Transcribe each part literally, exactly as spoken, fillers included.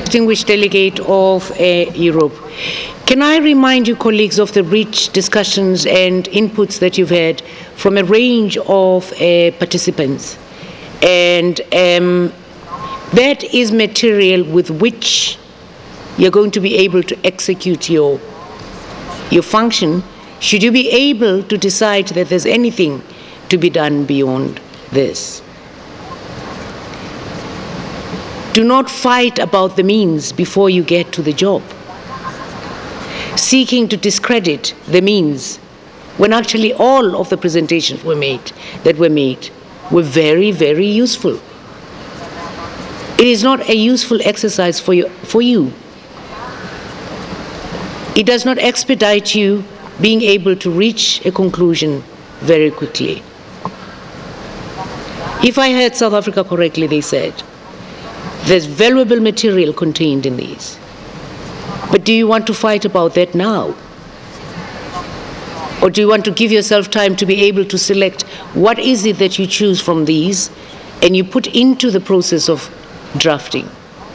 distinguished delegate of uh, Europe. Can I remind you, colleagues, of the rich discussions and inputs that you've had from a range of uh, participants? And um, that is material with which you're going to be able to execute your, your function, should you be able to decide that there's anything to be done beyond this. Do not fight about the means before you get to the job, seeking to discredit the means when actually all of the presentations were made, that were made were very, very useful. It is not a useful exercise for you. For you. It does not expedite you being able to reach a conclusion very quickly. If I heard South Africa correctly, they said, there's valuable material contained in these. But do you want to fight about that now? Or do you want to give yourself time to be able to select what is it that you choose from these and you put into the process of drafting?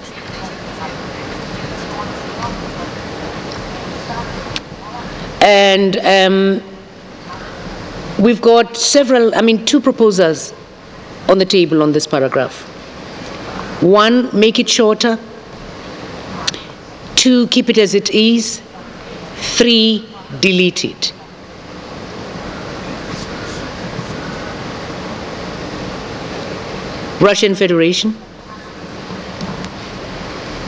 And um, we've got several, I mean, two proposals on the table on this paragraph. One, make it shorter. Two, keep it as it is. Three, delete it. Russian Federation.